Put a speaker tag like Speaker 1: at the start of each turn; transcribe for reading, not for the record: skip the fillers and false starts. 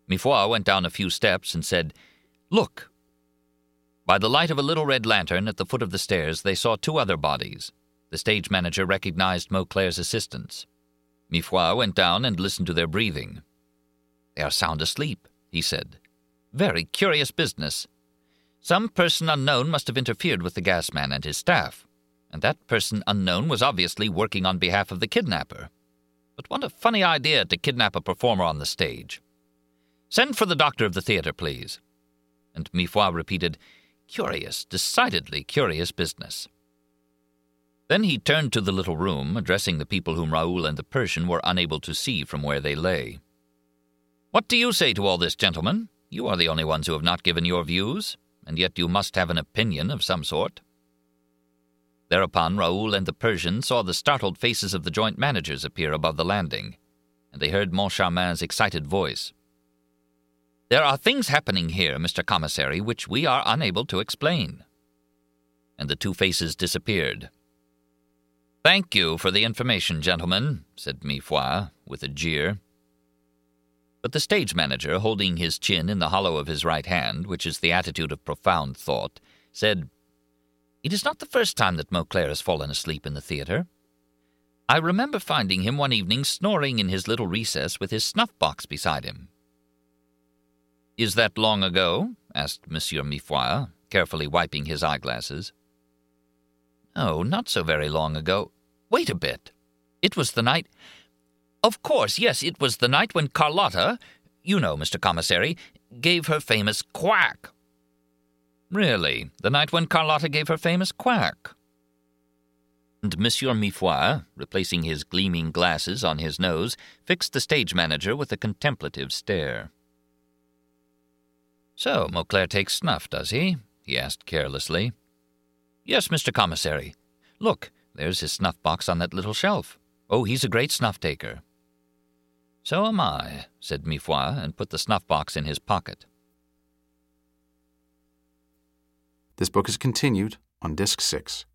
Speaker 1: Mifroid went down a few steps and said, "Look!" By the light of a little red lantern at the foot of the stairs, they saw two other bodies. The stage manager recognized Mauclair's assistants. Mifroid went down and listened to their breathing. "They are sound asleep," he said. "Very curious business. Some person unknown must have interfered with the gas man and his staff, and that person unknown was obviously working on behalf of the kidnapper. But what a funny idea to kidnap a performer on the stage. Send for the doctor of the theater, please." And Mifroid repeated, "Curious, decidedly curious business." Then he turned to the little room, addressing the people whom Raoul and the Persian were unable to see from where they lay. "What do you say to all this, gentlemen? You are the only ones who have not given your views, and yet you must have an opinion of some sort." Thereupon Raoul and the Persian saw the startled faces of the joint managers appear above the landing, and they heard Moncharmin's excited voice. "There are things happening here, Mr. Commissary, which we are unable to explain." And the two faces disappeared. "Thank you for the information, gentlemen," said Mifroid, with a jeer. But the stage manager, holding his chin in the hollow of his right hand, which is the attitude of profound thought, said, "It is not the first time that Mauclair has fallen asleep in the theater. I remember finding him one evening snoring in his little recess with his snuff-box beside him." "Is that long ago?" asked Monsieur Mifroid, carefully wiping his eyeglasses. "Oh, not so very long ago. Wait a bit. It was the night— Of course, yes, it was the night when Carlotta, you know, Mr. Commissary, gave her famous quack." "Really? The night when Carlotta gave her famous quack?" And Monsieur Mifroid, replacing his gleaming glasses on his nose, fixed the stage manager with a contemplative stare. "So, Mauclair takes snuff, does he?" he asked carelessly. "Yes, Mr. Commissary. Look, there's his snuff-box on that little shelf. Oh, he's a great snuff-taker." "So am I," said Mifroid, and put the snuff-box in his pocket.
Speaker 2: This book is continued on Disc 6.